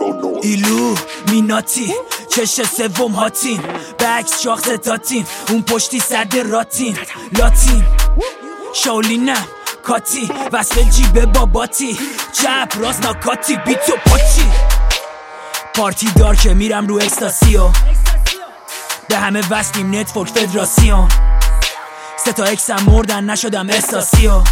ایلو میناتی چش سوم هاتین بکس شاخ زتاتین اون پشتی صد راتین لاتین شاولینم کاتی وصل جیبه باباتی چپ راست ناکاتی بیتو پاچی پارتی دار که میرم رو اکستاسیو به همه وصلیم نتورک فدراسیون سه تا اکسم مردن نشدم استاسیو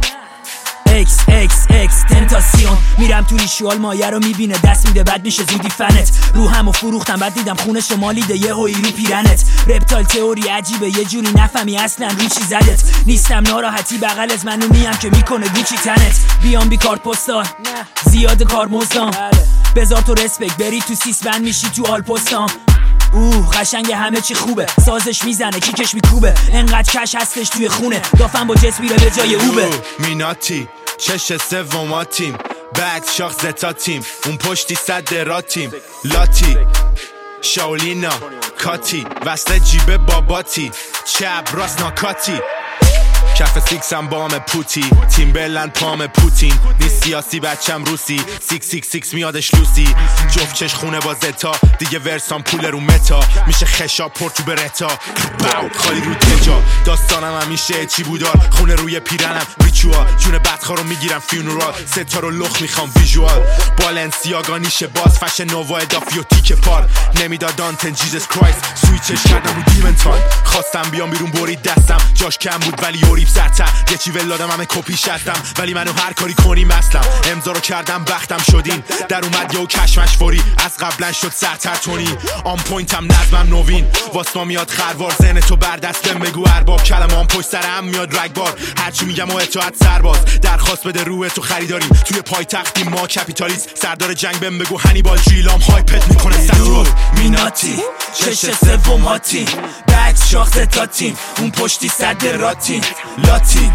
اکس تنتاسیون میرم تو ریشوال مایه رو میبینه دست میده بد میشه زودی فنت رو همو فروختم بعد دیدم خونه شمالیده یه هوی رو پیرنت رپتال تئوری عجیبه یه جوری نفهمی اصلا رو چی زدت نیستم ناراحتی بغلت منو میم که میکنه گوچی تنت بیام بی کارت پستال زیاد کار مزدام بذار تو رسپک بری تو سیس بند میشی تو آل پستام قشنگ همه چی خوبه سازش میزنه کیکش میکوبه انقدر کش هستش توی خونه دافن با جس میره به جای اوبه میناتی چش سوماتیم بکس شاخ زتاتیم اون پشتی صد راتیم لاتی شاولینا کاتی وصل جیبه باباتی چپ راست ناکاتی کف سیکسم بام پوتی تیم بلند پام پوتین نیست سیاسی بچم روسی 666 میادش لوسی جفت چش خونه با زتا دیگه ورسام پول رو متا میشه خشاب پرتو برتا خالی رو تجا داستانم همیشه چی بودار خونه روی پیرنم ریچوال جون بدخوارو میگیرم فیونورال ستا رو لخ میخوام ویژوال بالنسیاگا نیشه باز فش نووا ادافی و تیک پار نمیداد دانتن جیزس کرایست سویچش کردم رو دیمنتان خواستم بیام بیرون برید دستم جاش کم بود ولی یوریب زدتم یه چی ولادم همه کپیش هستم ولی منو هر کاری کنی مثلم امضا رو کردم بختم شدین در اومد یه و کشمش فوری از قبلا شد سرتر تونی آن پوینتم نظمم نوین واسما میاد خروار زن تو بردست بهم بگو ارباب کلمام پشت سرم میاد رگبار هرچی میگم و اطاعت سرباز درخواست بده روح تو خریداریم توی پایتختی ما کپیتالیست سردار جنگ بهم بگو هنیبال جیلام هایپت میکنه سنجوال میناتی چش سوم هاتین بکس شاخ زتاتین اون پشتی صد راتین لاتین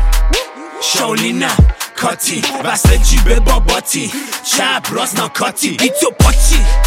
شاولینم کاتی وصل جیبه باباتی چپ راست ناکاتی بیتو پاچی